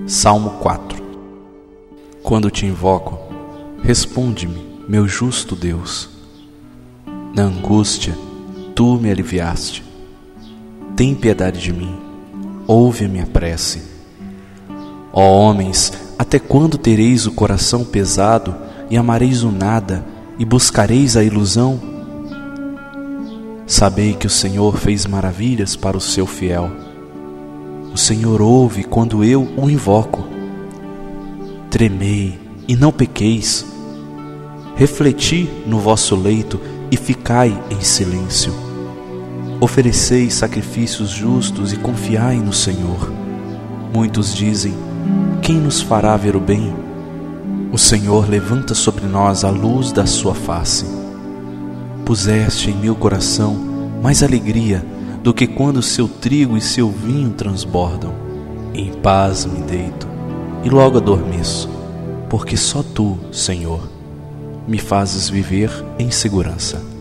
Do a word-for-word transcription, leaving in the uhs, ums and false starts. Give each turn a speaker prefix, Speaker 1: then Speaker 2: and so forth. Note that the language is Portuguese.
Speaker 1: Salmo quatro. Quando te invoco, responde-me, meu justo Deus. Na angústia, tu me aliviaste. Tem piedade de mim, ouve a minha prece. Ó homens, até quando tereis o coração pesado e amareis o nada e buscareis a ilusão? Sabei que o Senhor fez maravilhas para o seu fiel. O Senhor ouve quando eu o invoco. Tremei e não pequeis. Refleti no vosso leito e ficai em silêncio. Ofereceis sacrifícios justos e confiai no Senhor. Muitos dizem: quem nos fará ver o bem? O Senhor levanta sobre nós a luz da sua face. Puseste em meu coração mais alegria do que quando seu trigo e seu vinho transbordam. Em paz me deito e logo adormeço, porque só tu, Senhor, me fazes viver em segurança.